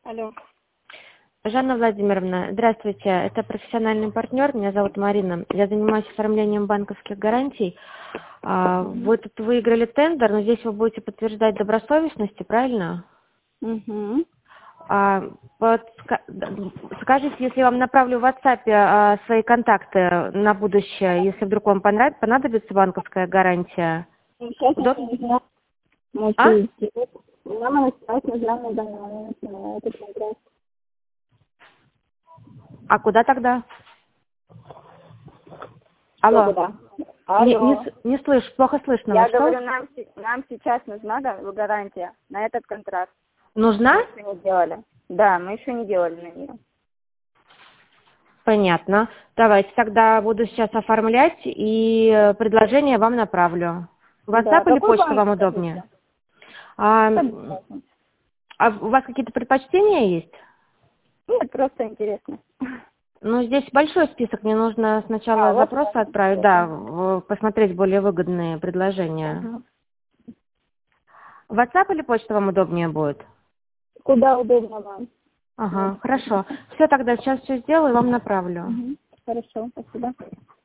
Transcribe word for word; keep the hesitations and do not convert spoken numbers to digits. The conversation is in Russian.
Алло. Жанна Владимировна, здравствуйте. Это профессиональный партнер. Меня зовут Марина. Я занимаюсь оформлением банковских гарантий. А, Вы тут выиграли тендер, но здесь вы будете подтверждать добросовестность, правильно? Угу. А, вот ска- скажите, если я вам направлю в WhatsApp а, свои контакты на будущее, если вдруг вам понрав- понадобится банковская гарантия. Сейчас Удоб- мне нужна А? мотивация. Нам сейчас нужна на данный на этот контракт. А куда тогда? Что Алло. куда? Не, Алло. не, с- не слышу, плохо слышно. Я вас. Что? говорю, нам, се- нам сейчас нужна да, гарантия на этот контракт. Нужна? Мы еще не делали. Да, мы еще не делали на нее. Понятно. Давайте тогда буду сейчас оформлять и э, предложение вам направлю. Да, WhatsApp или какой почту банк, вам удобнее? скажите? А, м, Обязательно. а у вас какие-то предпочтения есть? Нет, просто интересно. Ну, здесь большой список, мне нужно А, сначала вот запросы так. отправить, да, в- посмотреть более выгодные предложения. Ага. WhatsApp или почта вам удобнее будет? Куда удобно вам? Ага, хорошо. Все, тогда сейчас все сделаю и вам направлю. Угу. Хорошо, спасибо.